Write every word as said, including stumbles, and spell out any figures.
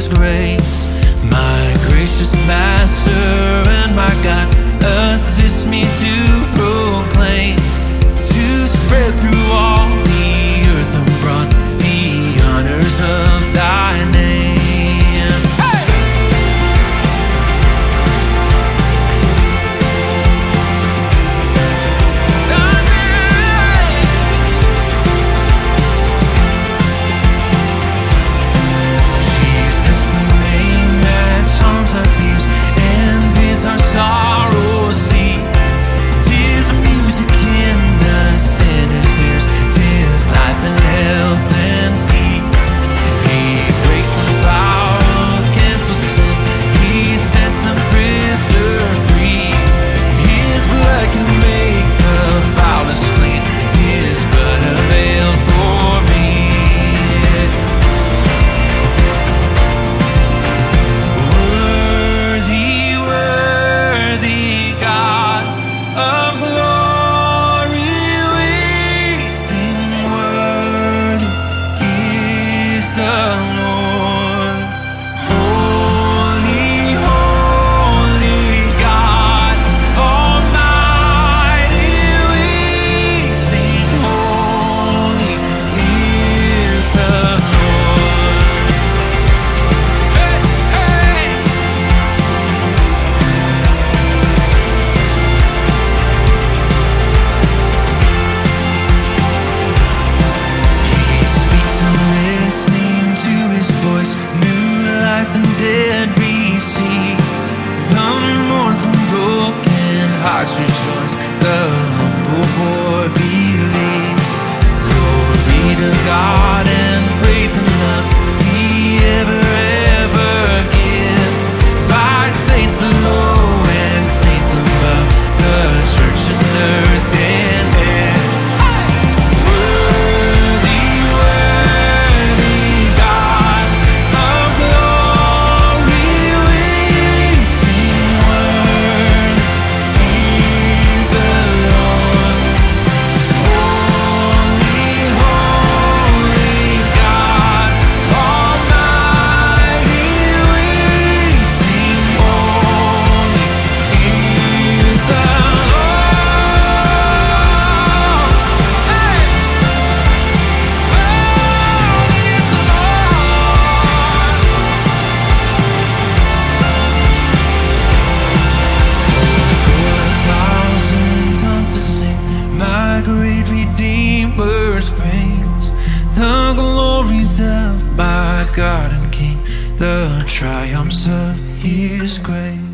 His grace. My gracious Master and my God, assist me to proclaim, to spread through all the earth abroad the honors of Thy name. Sorrow cease. 'Tis music in the sinner's ears. 'Tis life and health and peace. He breaks the power of canceled sin. He sets the prisoner free. His blood can make the foulest clean. His blood availed for me. Hearts rejoice, the humble poor believe. Glory to God and praise and love He ever, ever give. By saints below and saints above, the church and earth and heaven. Worthy, worthy God of glory, we sing worthy. The glories of my God and King, the triumphs of His grace.